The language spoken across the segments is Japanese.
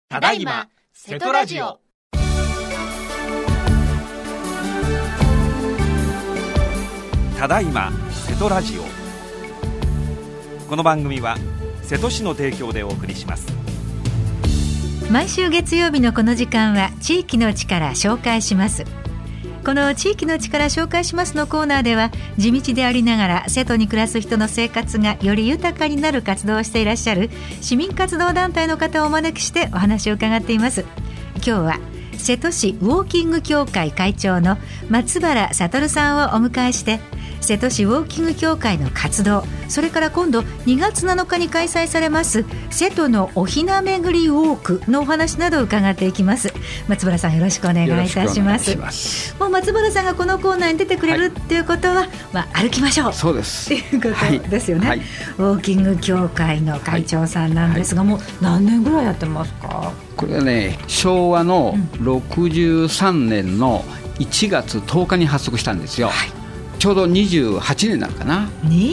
ただいま瀬戸ラジオ。 ただいま瀬戸ラジオ。この番組は瀬戸市の提供でお送りします。 毎週月曜日のこの時間は地域の力紹介します。この地域の力紹介しますのコーナーでは、地道でありながら瀬戸に暮らす人の生活がより豊かになる活動をしていらっしゃる市民活動団体の方をお招きしてお話を伺っています。今日は瀬戸市ウォーキング協会会長の松原悟さんをお迎えして、瀬戸市ウォーキング協会の活動、それから今度2月7日に開催されます瀬戸のおひな巡りウォークのお話などを伺っていきます。松原さん、よろしくお願いいたします。もう松原さんがこのコーナーに出てくれるっていうことは、歩きましょう、 そうですっていうことですよね、ウォーキング協会の会長さんなんですが、もう何年ぐらいやってますか？ これはね、昭和の63年の1月10日に発足したんですよ、ちょうど28年になるかな。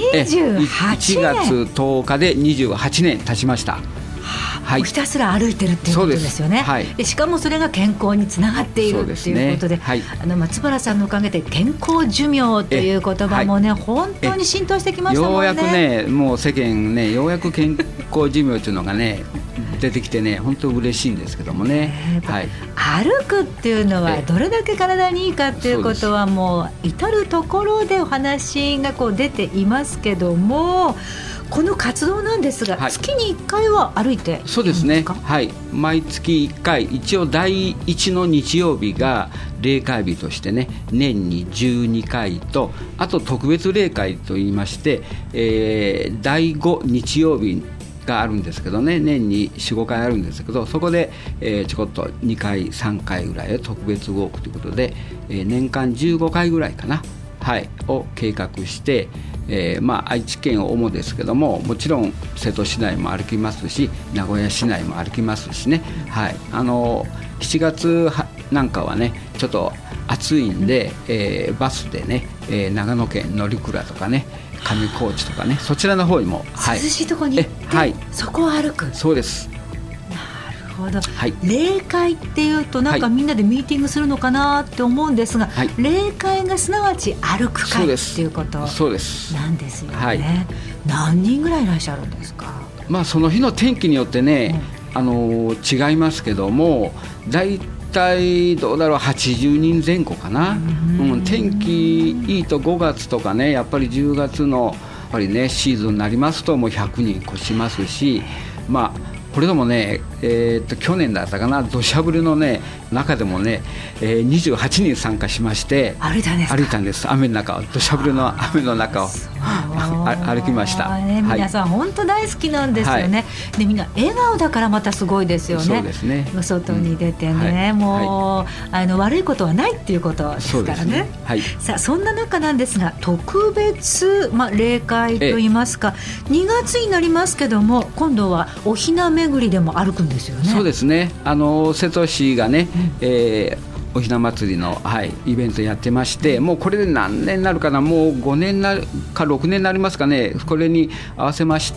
28年、 1月10日で28年経ちました。 ひたすら歩いてるっていうことですよね。でしかもそれが健康につながっているっていうことで、松原さんのおかげで健康寿命という言葉もね、本当に浸透してきましたもんね。 ようやくね、もう世間ね、ようやく健康寿命というのがね出てきてね、本当嬉しいんですけどもね、 歩くっていうのはどれだけ体にいいかっていうことは、もう至るところでお話がこう出ていますけども、この活動なんですが、月に1回は歩いているんですか？ そうですね、毎月1回、一応第1の日曜日が例会日としてね、年に12回と、あと特別例会といいまして、第5日曜日があるんですけどね、年に 4,5 回あるんですけど、そこで、ちょこっと2回3回ぐらい特別ウォークということで、年間15回ぐらいかな、を計画して、愛知県を主ですけども、もちろん瀬戸市内も歩きますし、名古屋市内も歩きますしね、7月なんかはね、ちょっと暑いんで、バスでね、長野県乗鞍とかね、上高地とかね、そちらの方にも、 涼しいところに行って、そこを歩く。 そうです。 なるほど、例会っていうとなんかみんなでミーティングするのかなって思うんですが、例会がすなわち歩く会っていうことなんですよね。何人ぐらいいらっしゃるんですか？ その日の天気によってね、違いますけども、大体どうだろう、80人前後かな。天気いいと5月とかね、やっぱり10月のやっぱりねシーズンになりますと、もう100人越しますし、これでもね、去年だったかな、土砂降りの、ね、中でもね、28人参加しまして、 歩いたんです。 雨の中を、土砂降りの雨の中を歩きました、 皆さん本当大好きなんですよね、でみんな笑顔だからまたすごいですよね。 そうですね、 外に出てね、もう、悪いことはないっていうことですからね。さあ、そんな中なんですが、特別、例会といいますか、2月になりますけども、今度はおひな巡りでも歩くんですよね。 そうですね、瀬戸市がね、おひな祭りの、イベントやってまして、もうこれで何年になるかな、もう5年か6年になりますかね。これに合わせまして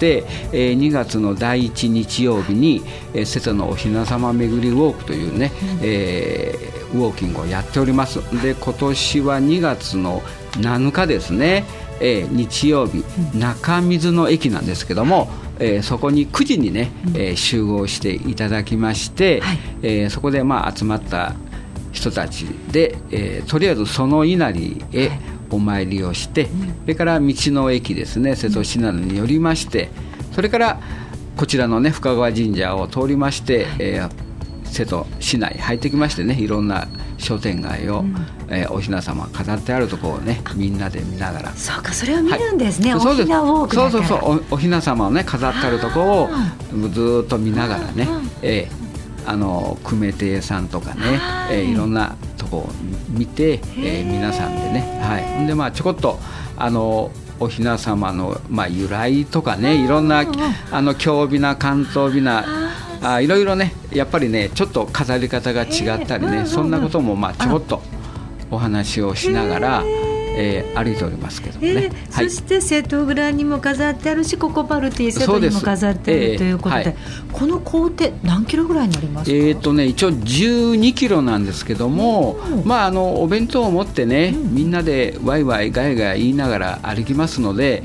、2月の第1日曜日に、瀬戸のおひな様巡りウォークというね、ウォーキングをやっております。で、今年は2月の7日ですね、日曜日、中水の駅なんですけども、そこに9時にね、集合していただきまして、そこで集まった人たちで、とりあえずその稲荷へお参りをして、それから道の駅ですね、瀬戸信濃に寄りまして、それからこちらのね深川神社を通りまして、瀬戸市内入ってきましてね、いろんな商店街を、おひな様飾ってあるところをね、みんなで見ながら。 そうか、それを見るんですね、おひなウォークだから。 そうおひな様をね飾ってあるところをずっと見ながらね、久米亭さんとかね、いろんなとこを見て、皆さんでね、でちょこっとおひな様の、由来とかね、いろんな京びな関東びないろいろね、やっぱりねちょっと飾り方が違ったりね、そんなこともちょこっとお話をしながら、 歩いておりますけどもね、はい、 そして瀬戸蔵にも飾ってあるしココパルティ瀬戸にも飾ってあるということで、この工程何キロぐらいになりますか？ 一応12キロなんですけども、お弁当を持ってね、みんなでワイワイガヤガヤ言いながら歩きますので、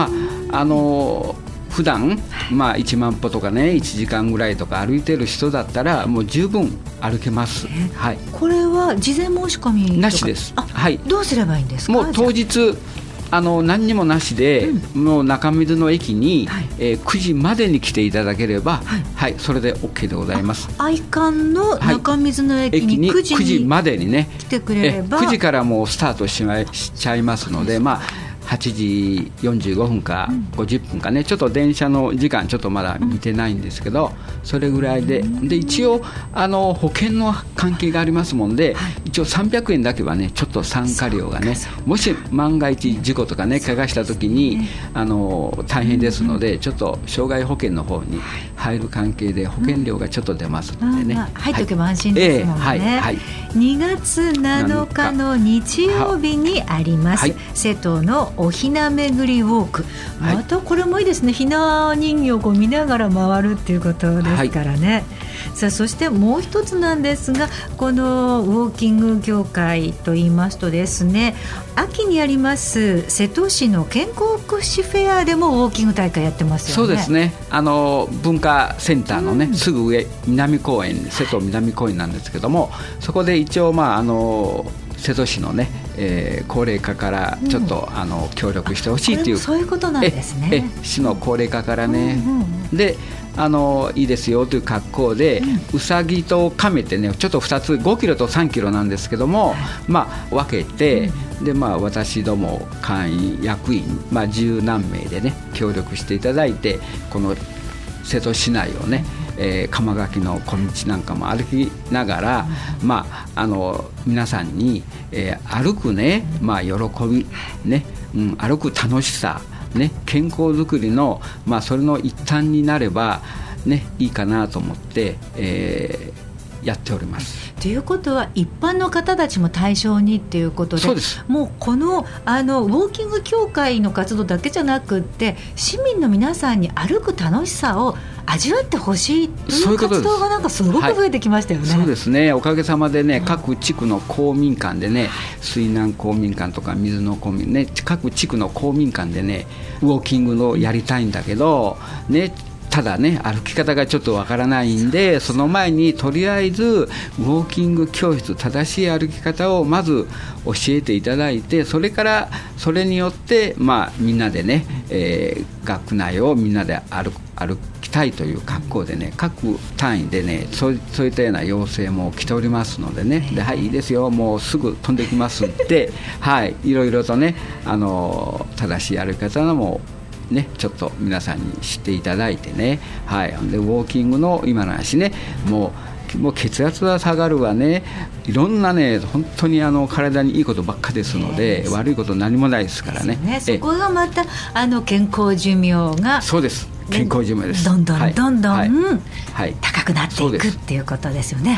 普段1万歩とかね1時間ぐらいとか歩いてる人だったらもう十分歩けます、はい、 これは事前申し込みとかなしです。はい、 どうすればいいんですか？ もう当日何にもなしで、もう中水の駅に、9時までに来ていただければ、それで OK でございます。 愛館の中水の駅に9時までにね来てくれれば、 9時からもうスタートしちゃいますので、8時45分か50分かね、ちょっと電車の時間ちょっとまだ見てないんですけど、それぐらいで一応保険の関係がありますもんで、一応300円だけはねちょっと参加料がね、もし万が一事故とかね怪我した時に大変ですので、ちょっと障害保険の方に入る関係で保険料がちょっと出ますのでね、 入っておけば安心ですもんね。2月7日の日曜日にあります、瀬戸のおひな巡りウォーク、またこれもいいですね。ひな人形を見ながら回るっていうことですからね、さあそしてもう一つなんですが、このウォーキング協会といいますとですね、秋にあります瀬戸市の健康福祉フェアでもウォーキング大会やってますよね。 そうですね、文化センターのね、すぐ上南公園、瀬戸南公園なんですけども、そこで一応瀬戸市のね、高齢化からちょっと、協力してほしいという、 そういうことなんですね。 市の高齢化からね、でいいですよという格好で、うさぎと亀ってねちょっと2つ5キロと3キロなんですけども、分けて、で私ども会員役員、十何名でね協力していただいて、この瀬戸市内をね、釜垣の小道なんかも歩きながら、皆さんに、歩くね、喜びね、歩く楽しさね、健康づくりの、それの一端になれば、ね、いいかなと思って、やっております。 ということは一般の方たちも対象にっていうことで、 そうです。 もうこのウォーキング協会の活動だけじゃなくって、市民の皆さんに歩く楽しさを味わってほしいという活動がなんかすごく増えてきましたよね。 そうですね、おかげさまでね、各地区の公民館でね、水南公民館とか水の公民ね、各地区の公民館でねウォーキングのやりたいんだけどね、ただね歩き方がちょっとわからないんで、その前にとりあえずウォーキング教室、正しい歩き方をまず教えていただいて、それからそれによってみんなでね、学内をみんなで歩きたいという格好でね、各単位でねそういったような要請も来ておりますのでね、でいいですよ、もうすぐ飛んできますっていろいろとね正しい歩き方のもね、ちょっと皆さんに知っていただいてね、でウォーキングの今の話ね、もう血圧が下がるわね、いろんなね本当に体にいいことばっかですので、悪いこと何もないですからね。 そこがまた健康寿命が、 そうです、健康寿命です。 どんどん高くなっていくっていうことですよね。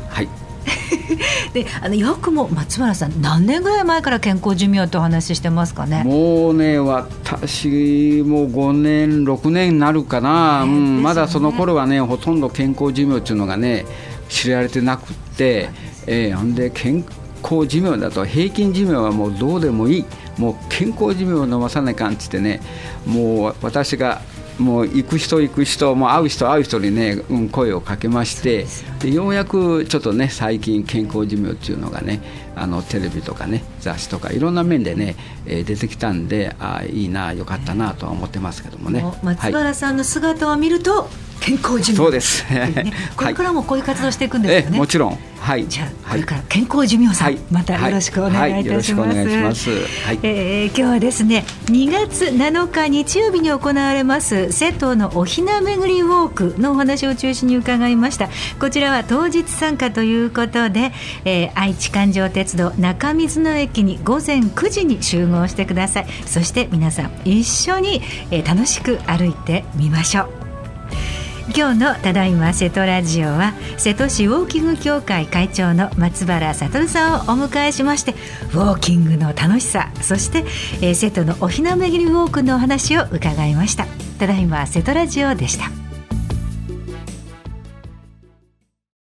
でよくも松原さん、何年ぐらい前から健康寿命ってお話ししてますかね？ もうね、私も5年6年になるかな、まだその頃はねほとんど健康寿命っていうのがね知られてなくって、で健康寿命だと平均寿命はもうどうでもいい、もう健康寿命を伸ばさないかんって言ってね、もう私がもう行く人もう会う人にね、声をかけまして、でようやくちょっとね最近健康寿命っていうのがねテレビとかね雑誌とかいろんな面でね、出てきたんで、いいな、よかったなとは思ってますけどもね。 松原さんの姿を見ると、健康寿命、 そうです、 これからもこういう活動していくんですよね。 もちろん、 じゃあこれから健康寿命さん、またよろしくお願いいたします。今日はですね、2月7日日曜日に行われます瀬戸のおひな巡りウォークのお話を中心に伺いました。こちらは当日参加ということで、愛知環状鉄道中水野駅に午前9時に集合してください。そして皆さん一緒に、楽しく歩いてみましょう。 今日のただいま瀬戸ラジオは瀬戸市ウォーキング協会会長の松原悟さんをお迎えしまして、ウォーキングの楽しさ、そして、瀬戸のおひな巡りウォークのお話を伺いました。ただいま瀬戸ラジオでした。